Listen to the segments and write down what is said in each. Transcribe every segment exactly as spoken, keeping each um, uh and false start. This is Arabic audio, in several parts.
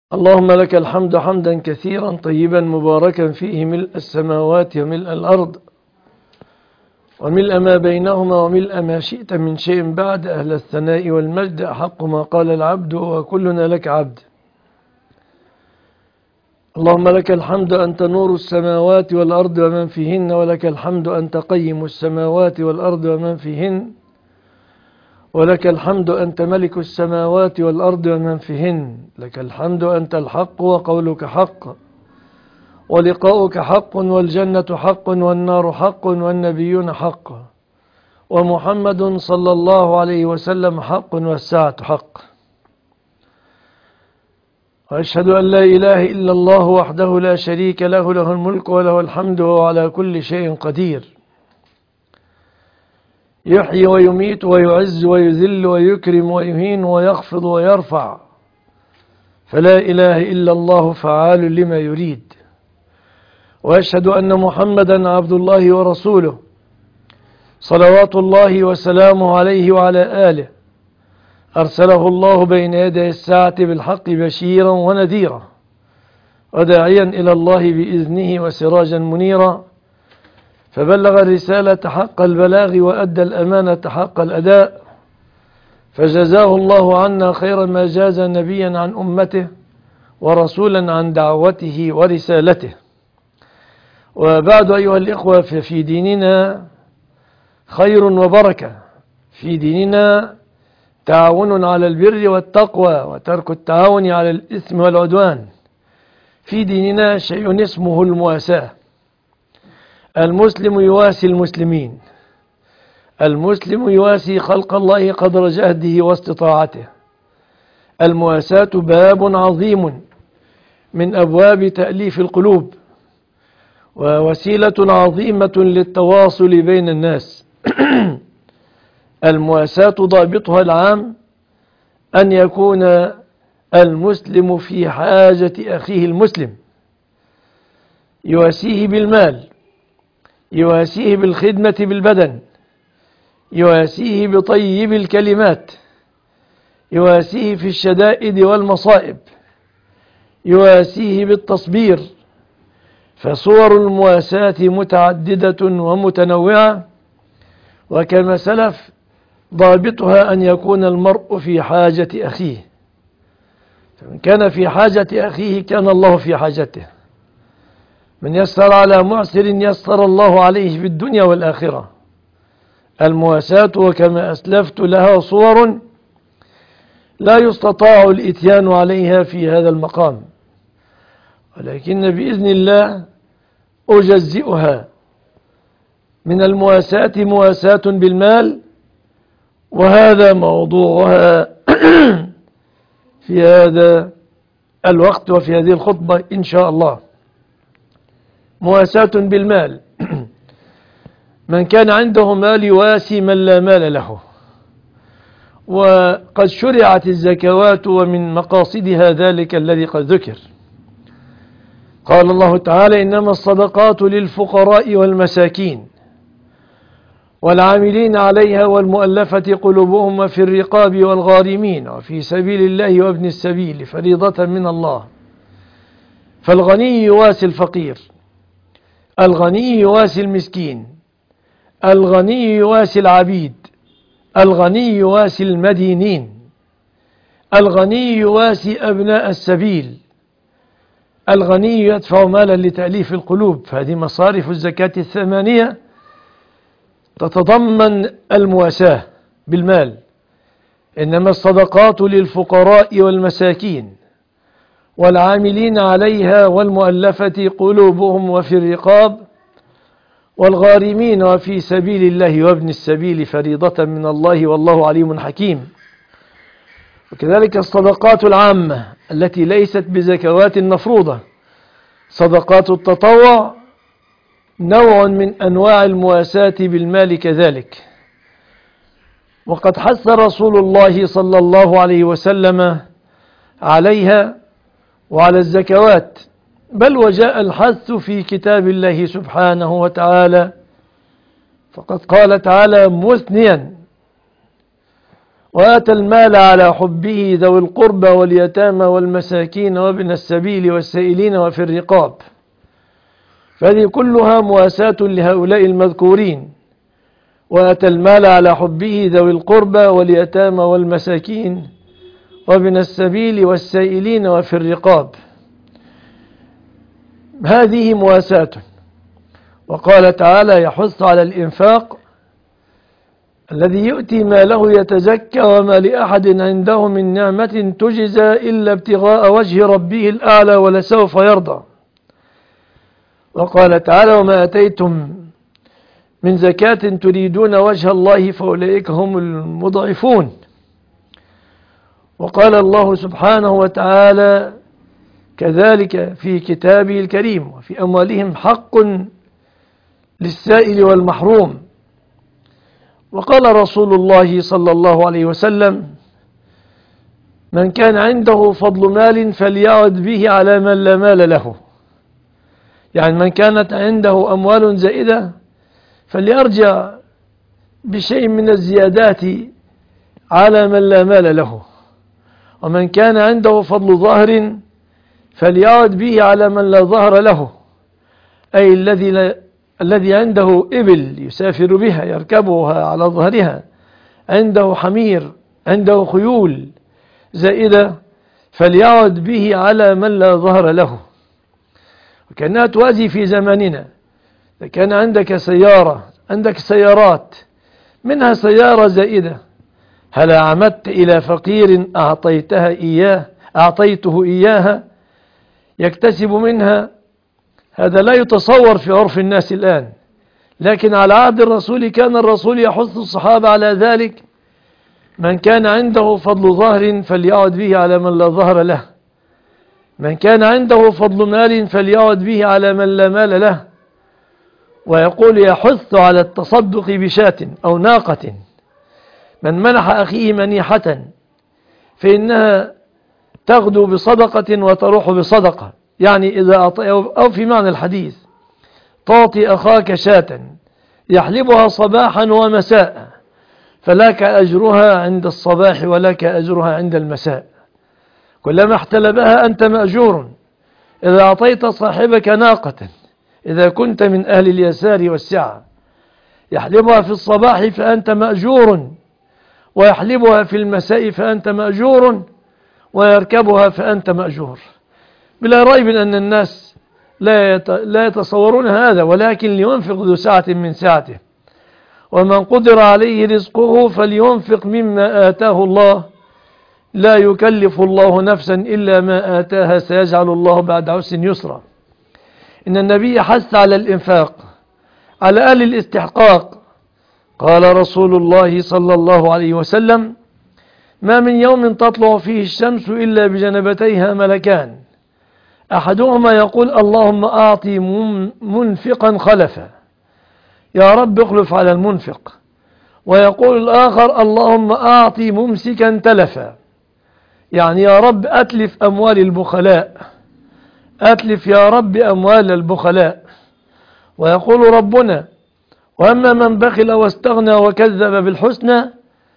اللهم لك الحمد حمدا كثيرا طيبا مباركا فيه ملء السماوات وملء الأرض وملء ما بينهما وملء ما شئت من شيء بعد. أهل الثناء والمجد أحق ما قال العبد وكلنا لك عبد. اللهم لك الحمد أنت نور السماوات والأرض ومن فيهن، ولك الحمد أنت قيم السماوات والأرض ومن فيهن، ولك الحمد أنت ملك السماوات والأرض ومن فيهن، لك الحمد أنت الحق وقولك حق ولقاؤك حق والجنة حق والنار حق والنبيون حق ومحمد صلى الله عليه وسلم حق والساعة حق. وأشهد أن لا إله إلا الله وحده لا شريك له، له الملك وله الحمد وهو على كل شيء قدير، يحيي ويميت ويعز ويذل ويكرم ويهين ويخفض ويرفع، فلا إله إلا الله فعال لما يريد. وأشهد أن محمدا عبد الله ورسوله صلوات الله وسلامه عليه وعلى آله، أرسله الله بين يدي الساعة بالحق بشيرا ونذيرا وداعيا إلى الله بإذنه وسراجا منيرا، فبلغ الرسالة حق البلاغ وأدى الأمانة حق الأداء، فجزاه الله عنا خير ما جاز نبيا عن أمته ورسولا عن دعوته ورسالته. وبعد أيها الإخوة، ففي ديننا خير وبركة، في ديننا تعاون على البر والتقوى وترك التعاون على الإثم والعدوان، في ديننا شيء اسمه المواساة. المسلم يواسي المسلمين، المسلم يواسي خلق الله قدر جهده واستطاعته. المواساة باب عظيم من أبواب تأليف القلوب، ووسيلة عظيمة للتواصل بين الناس. المواساة ضابطها العام أن يكون المسلم في حاجة أخيه المسلم، يواسيه بالمال، يواسيه بالخدمة بالبدن، يواسيه بطيب الكلمات، يواسيه في الشدائد والمصائب، يواسيه بالتصبير. فصور المواساة متعددة ومتنوعة، وكما سلف ضابطها أن يكون المرء في حاجة أخيه، فمن كان في حاجة أخيه كان الله في حاجته. من يسر على معسر يسر الله عليه في الدنيا والآخرة. المواساة وكما أسلفت لها صور لا يستطاع الإتيان عليها في هذا المقام، ولكن بإذن الله أجزئها. من المواساة مواساة بالمال، وهذا موضوعها في هذا الوقت وفي هذه الخطبة إن شاء الله. مواساة بالمال، من كان عنده مال يواسي من لا مال له. وقد شرعت الزكوات ومن مقاصدها ذلك الذي قد ذكر. قال الله تعالى: إنما الصدقات للفقراء والمساكين والعاملين عليها والمؤلفة قلوبهم وفي الرقاب والغارمين وفي سبيل الله وابن السبيل فريضة من الله. فالغني يواسي الفقير، الغني يواسي المسكين، الغني يواسي العبيد، الغني يواسي المدينين، الغني يواسي أبناء السبيل، الغني يدفع مالا لتأليف القلوب. فهذه مصارف الزكاة الثمانية تتضمن المواساة بالمال. إنما الصدقات للفقراء والمساكين والعاملين عليها والمؤلفة قلوبهم وفي الرقاب والغارمين وفي سبيل الله وابن السبيل فريضة من الله والله عليم حكيم. وكذلك الصدقات العامة التي ليست بزكوات مفروضة، صدقات التطوع نوع من أنواع المواساة بالمال كذلك. وقد حث رسول الله صلى الله عليه وسلم عليها وعلى الزكوات، بل وجاء الحث في كتاب الله سبحانه وتعالى، فقد قال تعالى مثنيا: وآتى المال على حبه ذوي القربى واليتامى والمساكين وابن السبيل والسائلين وفي الرقاب. فهذه كلها مواساة لهؤلاء المذكورين. وآتى المال على حبه ذوي القربى واليتامى والمساكين وابن السبيل والسائلين وفي الرقاب، هذه مواساة. وقال تعالى: يحث على الإنفاق الذي يؤتي ماله يتزكى وما لأحد عنده من نعمة تجزى إلا ابتغاء وجه ربه الأعلى ولسوف يرضى. وقال تعالى: وما أتيتم من زكاة تريدون وجه الله فأولئك هم المضعفون. وقال الله سبحانه وتعالى كذلك في كتابه الكريم: وفي أموالهم حق للسائل والمحروم. وقال رسول الله صلى الله عليه وسلم: من كان عنده فضل مال فليعد به على من لا مال له. يعني من كانت عنده أموال زائدة فليرجع بشيء من الزيادات على من لا مال له، ومن كان عنده فضل ظهر فليعد به على من لا ظهر له، أي الذي لا الذي عنده إبل يسافر بها يركبها على ظهرها، عنده حمير، عنده خيول زائدة، فليعد به على من لا ظهر له. وكأنها توازي في زماننا. إذا كان عندك سيارة، عندك سيارات، منها سيارة زائدة، هل عمدت إلى فقير أعطيتها إياه أعطيته إياها يكتسب منها؟ هذا لا يتصور في عرف الناس الآن، لكن على عهد الرسول كان الرسول يحث الصحابة على ذلك. من كان عنده فضل ظهر فليعد به على من لا ظهر له، من كان عنده فضل مال فليعد به على من لا مال له. ويقول: يحث على التصدق بشاة أو ناقة. من منح أخيه منيحة فإنها تغدو بصدقة وتروح بصدقة، يعني إذا أعطي، أو في معنى الحديث: تعطي أخاك شاة يحلبها صباحا ومساء فلك أجرها عند الصباح ولك أجرها عند المساء، كلما احتلبها أنت مأجور. إذا أعطيت صاحبك ناقة، إذا كنت من أهل اليسار والسعة، يحلبها في الصباح فأنت مأجور، ويحلبها في المساء فأنت مأجور، ويركبها فأنت مأجور. بلا ريب أن الناس لا يتصورون هذا، ولكن لينفق ذو سعة من سعته، ومن قدر عليه رزقه فلينفق مما آتاه الله، لا يكلف الله نفسا إلا ما آتاها، سيجعل الله بعد عسر يسرا. إن النبي حث على الإنفاق على أهل الاستحقاق. قال رسول الله صلى الله عليه وسلم: ما من يوم تطلع فيه الشمس إلا بجنبتيها ملكان، أحدهما يقول: اللهم أعطي منفقا خلفا، يا رب اخلف على المنفق. ويقول الآخر: اللهم أعطي ممسكا تلفا، يعني يا رب أتلف أموال البخلاء، أتلف يا رب أموال البخلاء. ويقول ربنا: وأما من بخل واستغنى وكذب بالحسنى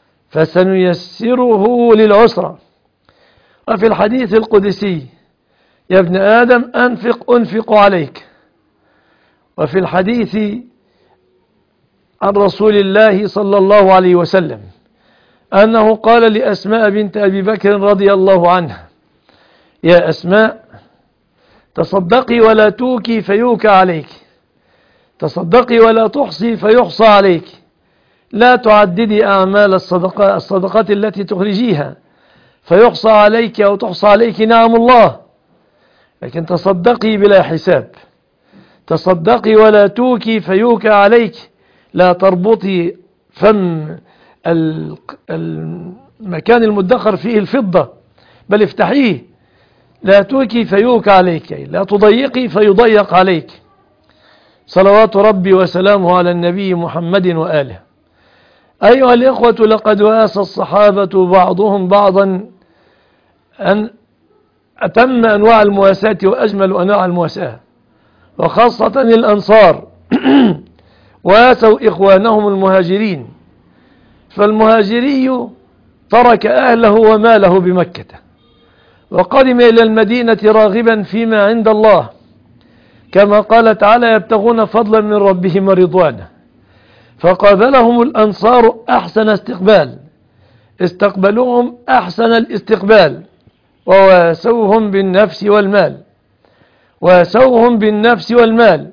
فسنيسره للعسرى. وفي الحديث القدسي: يا ابن آدم أنفق أنفق عليك. وفي الحديث عن رسول الله صلى الله عليه وسلم أنه قال لأسماء بنت أبي بكر رضي الله عنها: يا أسماء، تصدقي ولا توكي فيوكى عليك، تصدقي ولا تحصي فيحصى عليك، لا تعددي أعمال الصدقات, الصدقات التي تخرجيها فيحصى عليك أو تحصى عليك نعم الله، لكن تصدقي بلا حساب، تصدقي ولا توكي فيوكى عليك، لا تربطي فم المكان المدخر فيه الفضة بل افتحيه، لا توكي فيوكى عليك، لا تضيقي فيضيق عليك. صلوات ربي وسلامه على النبي محمد وآله. أيها الإخوة، لقد واسى الصحابة بعضهم بعضا أن أتم أنواع المواساة وأجمل أنواع المواساة، وخاصة الأنصار واسوا إخوانهم المهاجرين. فالمهاجري ترك أهله وماله بمكة وقدم إلى المدينة راغبا فيما عند الله، كما قال تعالى: يبتغون فضلا من ربهم ورضوانه. فقابلهم الأنصار أحسن استقبال، استقبلوهم أحسن الاستقبال، وواسوهم بالنفس والمال واسوهم بالنفس والمال.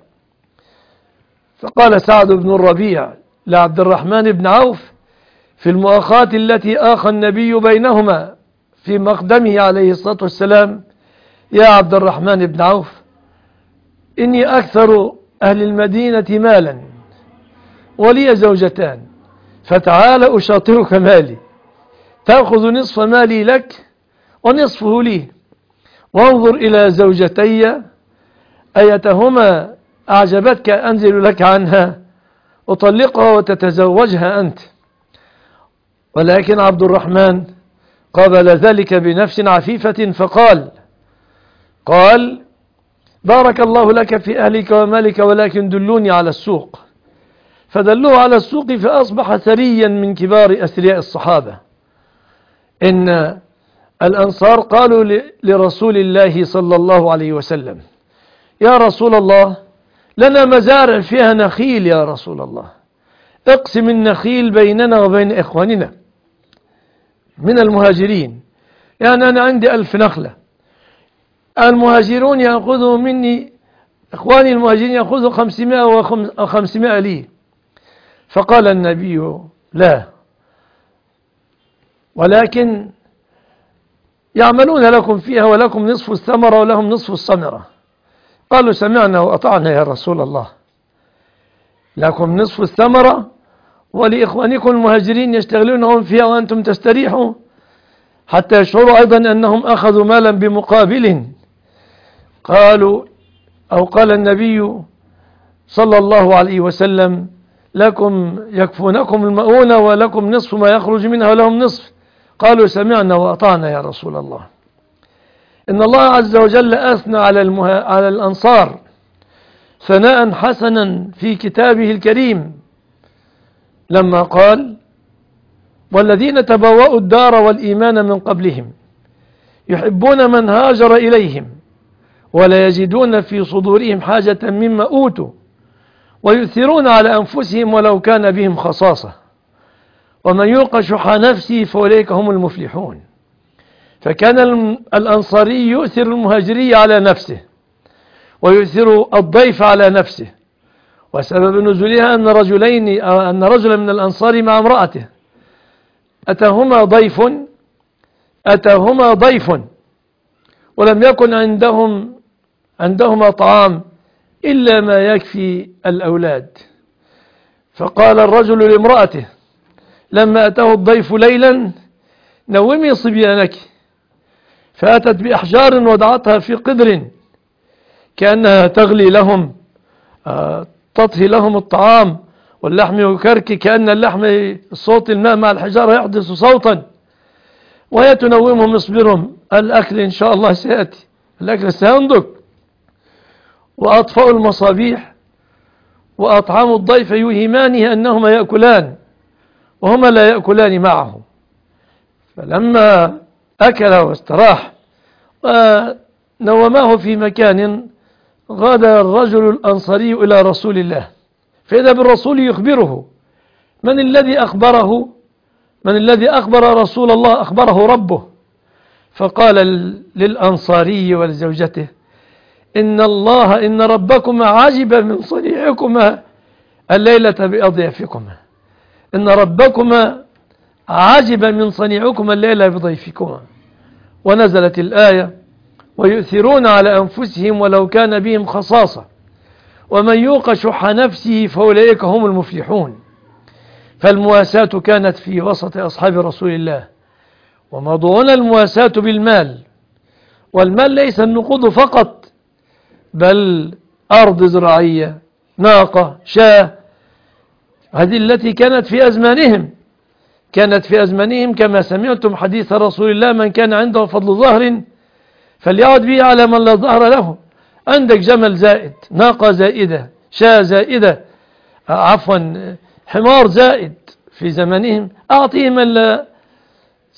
فقال سعد بن الربيع لعبد الرحمن بن عوف في المؤاخاة التي آخى النبي بينهما في مقدمه عليه الصلاة والسلام: يا عبد الرحمن بن عوف، إني أكثر أهل المدينة مالا ولي زوجتان، فتعال أشاطرك مالي، تأخذ نصف مالي لك ونصفه لي، وانظر إلى زوجتي أيتهما أعجبتك أنزل لك عنها أطلقها وتتزوجها أنت. ولكن عبد الرحمن قابل ذلك بنفس عفيفة فقال قال بارك الله لك في أهلك ومالك، ولكن دلوني على السوق. فدلوه على السوق فأصبح ثريا من كبار أثرياء الصحابة. إن الأنصار قالوا لرسول الله صلى الله عليه وسلم: يا رسول الله، لنا مزارع فيها نخيل يا رسول الله، اقسم النخيل بيننا وبين إخواننا من المهاجرين. يعني أنا عندي ألف نخلة، المهاجرون يأخذوا مني، إخواني المهاجرين يأخذوا خمسمائة وخمسمائة لي. فقال النبي: لا، ولكن يعملون لكم فيها ولكم نصف الثمرة ولهم نصف الثمرة. قالوا: سمعنا وأطعنا يا رسول الله، لكم نصف الثمرة ولإخوانكم المهاجرين يشتغلونهم فيها وأنتم تستريحوا، حتى يشعروا أيضا أنهم أخذوا مالا بمقابل. قالوا أو قال النبي صلى الله عليه وسلم: لكم يكفونكم المؤونة ولكم نصف ما يخرج منها ولهم نصف. قالوا: سمعنا وأطعنا يا رسول الله. إن الله عز وجل أثنى على, المها... على الأنصار ثناء حسنا في كتابه الكريم لما قال: والذين تبوأوا الدار والإيمان من قبلهم يحبون من هاجر إليهم ولا يجدون في صدورهم حاجة مما أوتوا ويؤثرون على أنفسهم ولو كان بهم خصاصة ومن يوق شح نفسه فأولئك هم المفلحون. فكان الأنصاري يؤثر المهاجري على نفسه ويؤثر الضيف على نفسه. وسبب نزولها أن رجلين أن رجلا من الأنصار مع امرأته أتاهما ضيف أتاهما ضيف ولم يكن عندهم عندهما طعام إلا ما يكفي الأولاد. فقال الرجل لامرأته لما أتاه الضيف ليلا: نومي صبيانك. فأتت بأحجار وضعتها في قدر كأنها تغلي لهم، تطهي لهم الطعام، واللحم يكركي كأن اللحم صوت الماء مع الحجارة يحدث صوتا، وهي تنومهم اصبرهم، الأكل إن شاء الله سيأتي، الأكل سينضج. وأطفأوا المصابيح وأطعموا الضيف يوهمانه أنهما يأكلان وهما لا يأكلان معه. فلما أكل واستراح ونوماه في مكان، غادر الرجل الأنصاري إلى رسول الله، فإذا بالرسول يخبره. من الذي أخبره من الذي أخبر رسول الله؟ أخبره ربه. فقال للأنصاري ولزوجته: إن الله إن ربكما عجب من صنيعكما الليلة بأضيافكما، إن ربكما عجب من صنيعكما الليلة بضيفكما. ونزلت الآية: ويؤثرون على أنفسهم ولو كان بهم خصاصة ومن يوق شح نفسه فأولئك هم المفلحون. فالمواساة كانت في وسط أصحاب رسول الله، وموضوعنا المواساة بالمال. والمال ليس النقود فقط، بل أرض زراعية، ناقة، شاة، هذه التي كانت في أزمانهم كانت في أزمانهم كما سمعتم حديث رسول الله: من كان عنده فضل ظهر فليعد به على من لا ظهر له. عندك جمل زائد، ناقة زائدة، شاة زائدة، عفوا حمار زائد في زمانهم، أعطيه من لا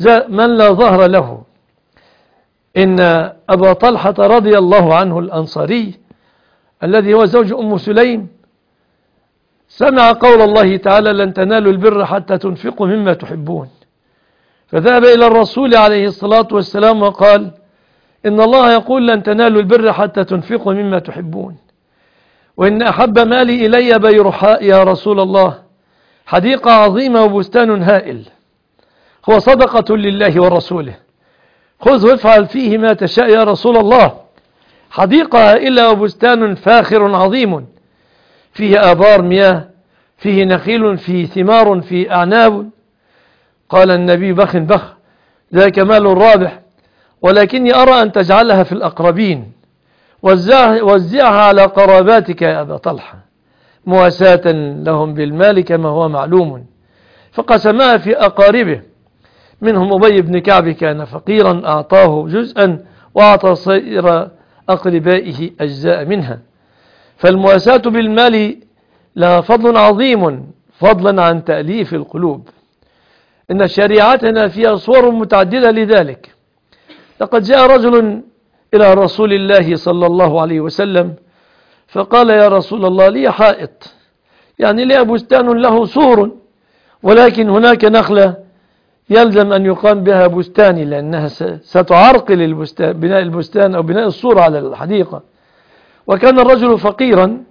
من لا ظهر له. إن أبا طلحة رضي الله عنه الأنصاري الذي هو زوج أم سليم سمع قول الله تعالى لن تنالوا البر حتى تنفقوا مما تحبون، فذهب إلى الرسول عليه الصلاة والسلام وقال إن الله يقول لن تنالوا البر حتى تنفقوا مما تحبون، وإن أحب مالي إلي بيرحاء يا رسول الله، حديقة عظيمة وبستان هائل، هو صدقة لله ورسوله، خذ وافعل فيه ما تشاء يا رسول الله. حديقة هائلة وبستان فاخر عظيم، فيه آبار مياه، فيه نخيل، فيه ثمار، فيه أعناب. قال النبي بخ بخ، ذاك مال رابح، ولكني أرى أن تجعلها في الأقربين، وزعها على قراباتك يا أبا طلحة مواساة لهم بالمال كما هو معلوم. فقسمها في أقاربه، منهم أبي بن كعب كان فقيرا أعطاه جزءا وأعطى سائر أقربائه أجزاء منها. فالمواساة بالمال لها فضل عظيم فضلا عن تأليف القلوب. إن شريعتنا فيها صور متعددة لذلك. لقد جاء رجل إلى رسول الله صلى الله عليه وسلم فقال يا رسول الله لي حائط، يعني لي بستان له سور، ولكن هناك نخلة يلزم أن يقام بها بستاني لأنها ستعرقل البستان، بناء البستان أو بناء السور على الحديقة. وكان الرجل فقيرا،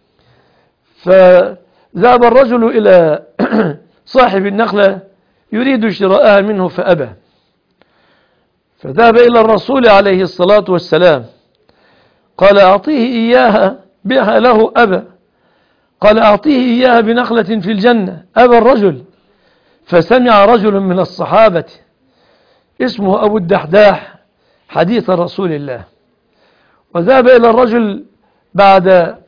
فذهب الرجل إلى صاحب النخلة يريد شراءها منه فأبى، فذهب إلى الرسول عليه الصلاة والسلام قال أعطيه إياها، بها له أبى، قال أعطيه إياها بنخلة في الجنة، أبى الرجل. فسمع رجل من الصحابة اسمه أبو الدحداح حديث رسول الله، وذهب إلى الرجل بعد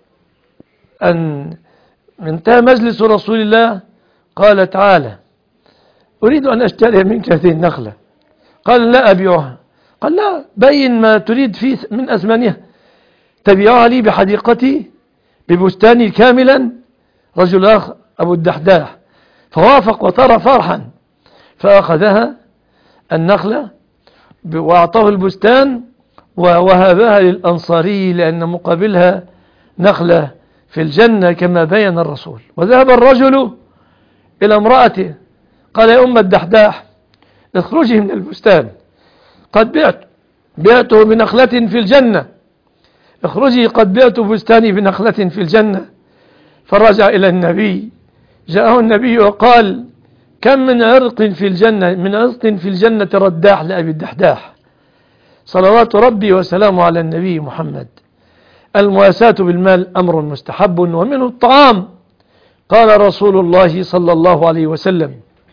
أن انتهى مجلس رسول الله قال تعالى أريد أن أشتري منك هذه النخلة. قال لا أبيعها. قال لا، بين ما تريد فيه من أثمانها، تبيعها لي بحديقتي ببستاني كاملا. رجل آخر أبو الدحداح فوافق وطار فرحا، فأخذها النخلة وأعطاه البستان ووهبها للأنصاري لأن مقابلها نخلة في الجنة كما بين الرسول. وذهب الرجل إلى امرأته قال يا أم الدحداح اخرجي من البستان، قد بعت بعته بنخلة في الجنة، اخرجي قد بعت بستاني بنخلة في الجنة. فرجع إلى النبي، جاءه النبي وقال كم من عرق في الجنة، من عرق في الجنة رداح لأبي الدحداح، صلوات ربي وسلامه على النبي محمد. المواساة بالمال أمر مستحب ومنه الطعام. قال رسول الله صلى الله عليه وسلم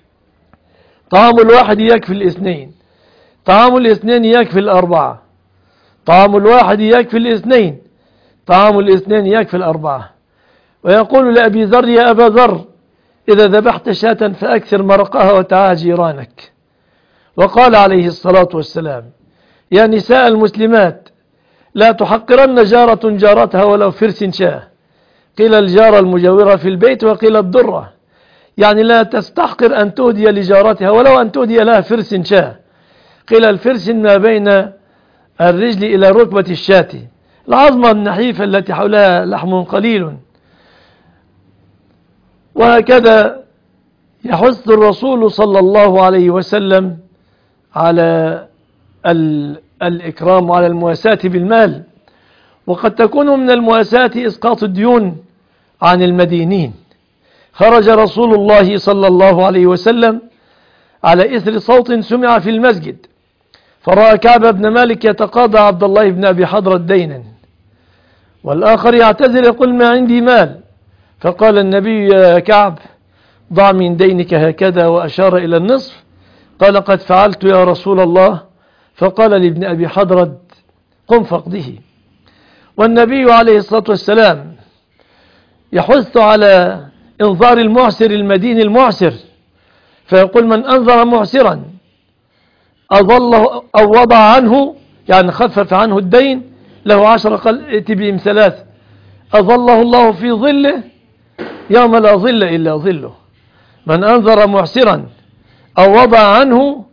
طعام الواحد يكفي الاثنين، طعام الاثنين يكفي الأربعة، طعام الواحد يكفي الاثنين، طعام الاثنين يكفي الأربعة. ويقول لأبي ذر يا أبا ذر إذا ذبحت شاة فأكثر مرقها وتعاهد جيرانك. وقال عليه الصلاة والسلام يا نساء المسلمات لا تحقرن جارة جارتها ولو فرس شاه، قيل الجارة المجاورة في البيت وقيل الضرة، يعني لا تستحقر أن تهدي لجارتها ولو أن تهدي لها فرس شاه، قيل الفرس ما بين الرجل إلى ركبة الشاة، العظمة النحيفة التي حولها لحم قليل. وهكذا يحث الرسول صلى الله عليه وسلم على الإكرام وعلى المواساة بالمال. وقد تكون من المواساة إسقاط الديون عن المدينين. خرج رسول الله صلى الله عليه وسلم على إثر صوت سمع في المسجد، فرأى كعب بن مالك يتقاضى عبد الله بن أبي حضرة دينا، والآخر يعتذر يقول ما عندي مال. فقال النبي يا كعب ضع من دينك هكذا، وأشار إلى النصف. قال قد فعلت يا رسول الله. فقال لابن أبي حضرة قم فاقضه. والنبي عليه الصلاة والسلام يحث على انظار المعسر المدين المعسر، فيقول من أنظر معسرا أظله أو وضع عنه، يعني خفف عنه الدين، له عشر قال ائت بهم ثلاث أظله الله في ظله يوم لا ظل إلا ظله. من أنظر معسرا أو وضع عنه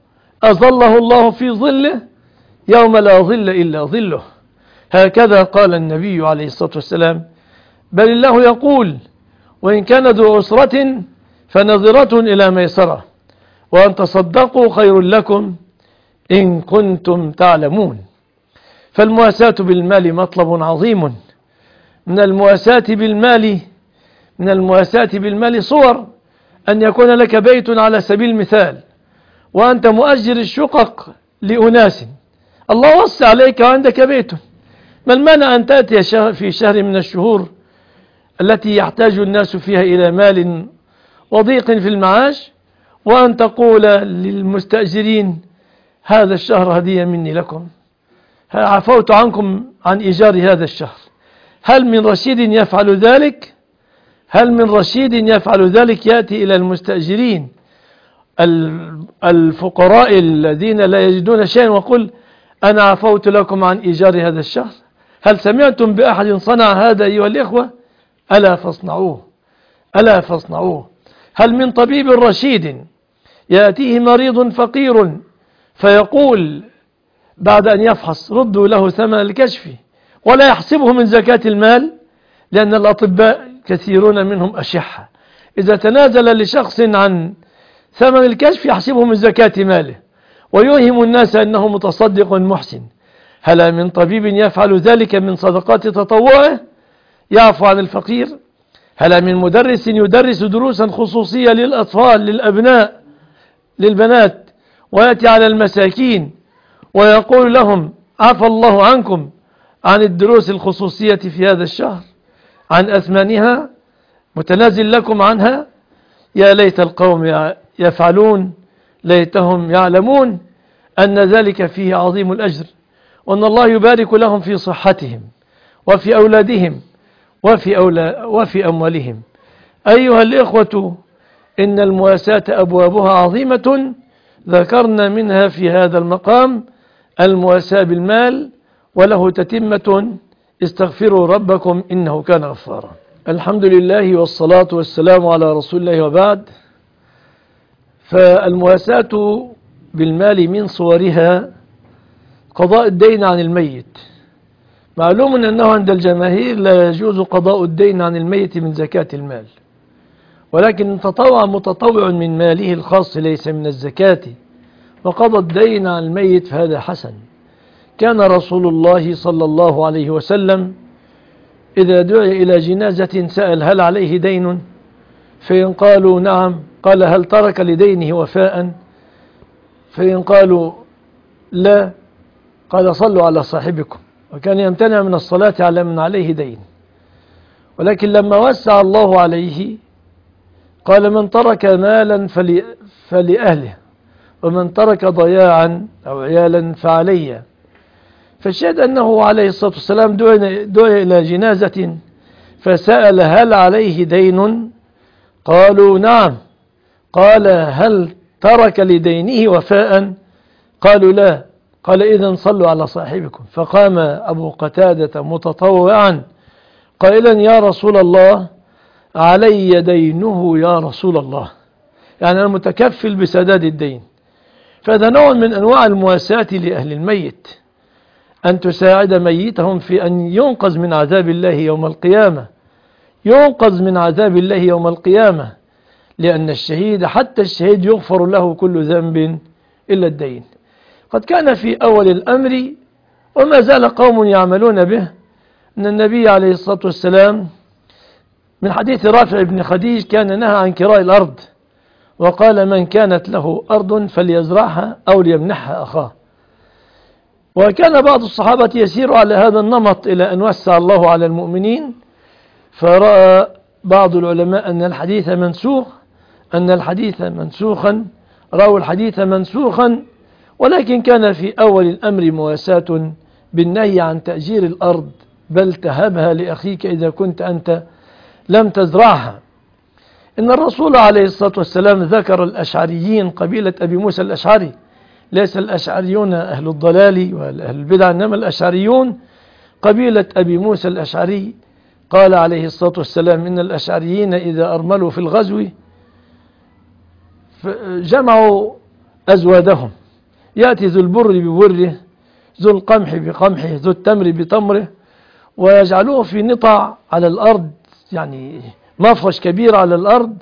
أظله الله في ظله يوم لا ظل إلا ظله. هكذا قال النبي عليه الصلاة والسلام. بل الله يقول وإن كان ذو عسرة فنظرة إلى ميسرة وأن تصدقوا خير لكم إن كنتم تعلمون. فالمواساة بالمال مطلب عظيم. من المواساة بالمال من المواساة بالمال صور أن يكون لك بيت على سبيل المثال وأنت مؤجر الشقق لأناس، الله وسع عليك وعندك بيت، ما المانع أن تأتي في شهر من الشهور التي يحتاج الناس فيها إلى مال وضيق في المعاش وأن تقول للمستأجرين هذا الشهر هدية مني لكم، عفوت عنكم عن إيجار هذا الشهر. هل من رشيد يفعل ذلك؟ هل من رشيد يفعل ذلك يأتي إلى المستأجرين الفقراء الذين لا يجدون شيئا وقل أنا عفوت لكم عن إيجار هذا الشهر؟ هل سمعتم بأحد صنع هذا أيها الإخوة؟ ألا فاصنعوه، ألا فاصنعوه. هل من طبيب رشيد يأتيه مريض فقير فيقول بعد أن يفحص ردوا له ثمن الكشف ولا يحسبه من زكاة المال؟ لأن الأطباء كثيرون منهم أشحة، إذا تنازل لشخص عن ثمن الكشف يحسبه من زكاة ماله ويوهم الناس أنه متصدق محسن. هل من طبيب يفعل ذلك من صدقات تطوعه يعفو عن الفقير؟ هل من مدرس يدرس دروسا خصوصية للأطفال للأبناء للبنات ويأتي على المساكين ويقول لهم عفى الله عنكم عن الدروس الخصوصية في هذا الشهر عن أثمانها متنازل لكم عنها؟ يا ليت القوم يفعلون، ليتهم يعلمون أن ذلك فيه عظيم الأجر وأن الله يبارك لهم في صحتهم وفي أولادهم وفي, أولا وفي أموالهم. أيها الإخوة، إن المواساة أبوابها عظيمة، ذكرنا منها في هذا المقام المواساة بالمال وله تتمة. استغفروا ربكم إنه كان غفارا. الحمد لله والصلاة والسلام على رسول الله وبعد. فالمواساة بالمال من صورها قضاء الدين عن الميت. معلوم أنه عند الجماهير لا يجوز قضاء الدين عن الميت من زكاة المال، ولكن تطوع متطوع من ماله الخاص ليس من الزكاة وقضى الدين عن الميت فهذا حسن. كان رسول الله صلى الله عليه وسلم إذا دعي إلى جنازة سأل هل عليه دين؟ فإن قالوا نعم قال هل ترك لدينه وفاء؟ فإن قالوا لا قال صلوا على صاحبكم، وكان يمتنع من الصلاة على من عليه دين. ولكن لما وسع الله عليه قال من ترك مالا فلي فلأهله ومن ترك ضياعا أو عيالا فعليه. فالشاهد أنه عليه الصلاة والسلام دعي إلى جنازة فسأل هل عليه دين؟ قالوا نعم. قال هل ترك لدينه وفاء؟ قالوا لا. قال إذن صلوا على صاحبكم. فقام أبو قتادة متطوعا قائلا يا رسول الله علي دينه يا رسول الله، يعني أنا متكفل بسداد الدين. فهذا نوع من أنواع المواساة لأهل الميت، أن تساعد ميتهم في أن ينقذ من عذاب الله يوم القيامة، ينقذ من عذاب الله يوم القيامة، لأن الشهيد حتى الشهيد يغفر له كل ذنب إلا الدين. قد كان في أول الأمر وما زال قوم يعملون به أن النبي عليه الصلاة والسلام من حديث رافع بن خديج كان نهى عن كراء الأرض وقال من كانت له أرض فليزرعها أو ليمنحها أخاه. وكان بعض الصحابة يسير على هذا النمط إلى أن وسع الله على المؤمنين، فرأى بعض العلماء أن الحديث منسوخ أن الحديث منسوخا رأوا الحديث منسوخا ولكن كان في أول الأمر مواساة بالنهي عن تأجير الأرض، بل تهبها لأخيك إذا كنت أنت لم تزرعها. إن الرسول عليه الصلاة والسلام ذكر الأشعريين قبيلة أبي موسى الأشعري، ليس الأشعريون أهل الضلال وأهل البدع، إنما الأشعريون قبيلة أبي موسى الأشعري. قال عليه الصلاة والسلام إن الأشعريين إذا أرملوا في الغزو جمعوا أزوادهم يأتي ذو البر ببره، ذو القمح بقمحه، ذو التمر بتمره، ويجعلوه في نطع على الأرض، يعني مفرش كبير على الأرض،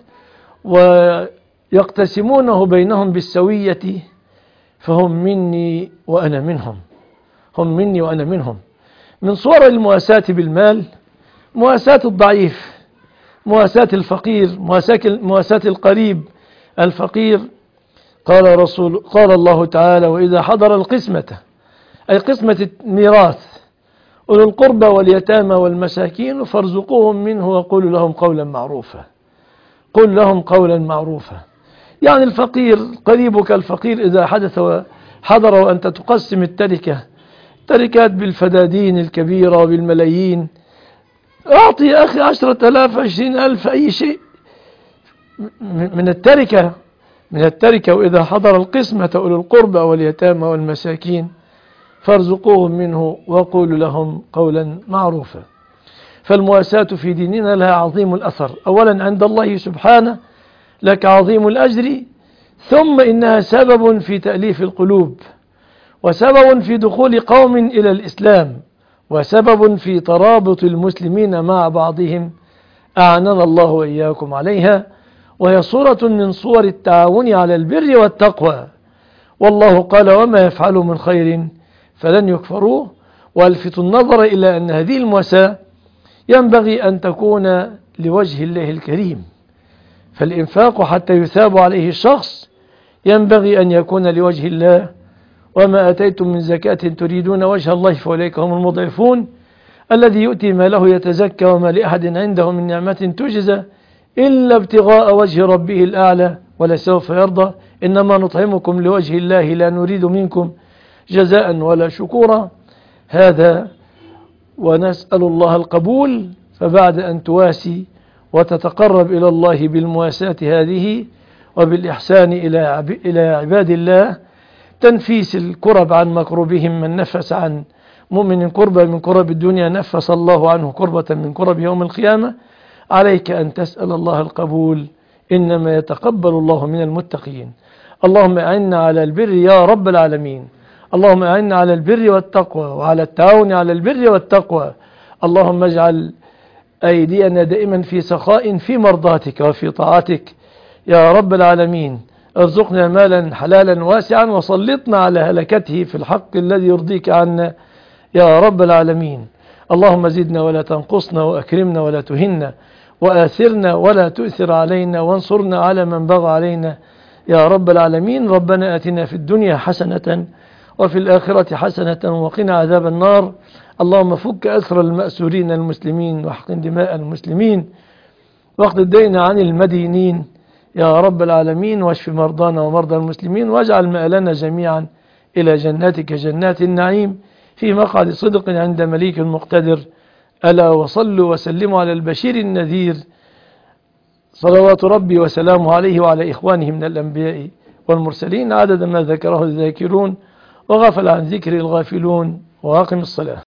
ويقتسمونه بينهم بالسوية، فهم مني وأنا منهم، هم مني وأنا منهم. من صور المواساة بالمال مواساة الضعيف، مواساة الفقير، مواساة القريب الفقير. قال رسول قال الله تعالى: وإذا حضر القسمة، أي قسمة الميراث، أولو القربى واليتامى والمساكين فارزقوهم منه وقولوا لهم قولا معروفا. قل لهم قولا معروفا، يعني الفقير، قريبك الفقير إذا حدث وحضر وأنت تقسم التركة، تركات بالفدادين الكبيرة وبالملايين، أعطي يا أخي عشرة آلاف، عشرين ألف، أي شيء من التركة من التركة وإذا حضر القسمة أولو القربى واليتامى والمساكين فارزقوهم منه وقولوا لهم قولا معروفا. فالمواساة في ديننا لها عظيم الأثر، أولا عند الله سبحانه لك عظيم الأجر، ثم إنها سبب في تأليف القلوب، وسبب في دخول قوم إلى الإسلام، وسبب في ترابط المسلمين مع بعضهم، أعننا الله وإياكم عليها. وهي صورة من صور التعاون على البر والتقوى، والله قال: وما يفعلوا من خير فلن يكفروه. والفت النظر إلى أن هذه المواساة ينبغي أن تكون لوجه الله الكريم، فالإنفاق حتى يثاب عليه الشخص ينبغي أن يكون لوجه الله. وما أتيتم من زكاة تريدون وجه الله فأولئك هم المضعفون. الذي يؤتي ماله يتزكى وما لأحد عنده من نعمة تجزى إلا ابتغاء وجه ربه الأعلى ولسوف يرضى. إنما نطعمكم لوجه الله لا نريد منكم جزاء ولا شكورا. هذا ونسأل الله القبول. فبعد أن تواسي وتتقرب إلى الله بالمواساة هذه وبالإحسان إلى إلى عباد الله، تنفيس الكرب عن مكروبهم، من نفس عن مؤمن كربة من كرب الدنيا نفس الله عنه كربة من كرب يوم القيامة. عليك أن تسأل الله القبول، إنما يتقبل الله من المتقين. اللهم أعنا على البر يا رب العالمين، اللهم أعنا على البر والتقوى وعلى التعاون على البر والتقوى. اللهم اجعل أيدينا دائما في سخاء في مرضاتك وفي طاعتك يا رب العالمين. ارزقنا مالا حلالا واسعا وسلطنا على هلكته في الحق الذي يرضيك عنا يا رب العالمين. اللهم زدنا ولا تنقصنا، وأكرمنا ولا تهنا، وآثرنا ولا تؤثر علينا، وانصرنا على من بغى علينا يا رب العالمين. ربنا آتنا في الدنيا حسنة وفي الآخرة حسنة وقنا عذاب النار. اللهم فك أسر المأسورين المسلمين، واحقن دماء المسلمين، واقض الدين عن المدينين يا رب العالمين، واشف مرضانا ومرضى المسلمين، واجعل مآلنا جميعا إلى جناتك جنات النعيم في مقعد صدق عند مليك مقتدر. ألا وصلوا وسلموا على البشير النذير صلوات ربي وسلامه عليه وعلى إخوانه من الأنبياء والمرسلين عدد ما ذكره الذاكرون وغفل عن ذكر الغافلون. وأقم الصلاة.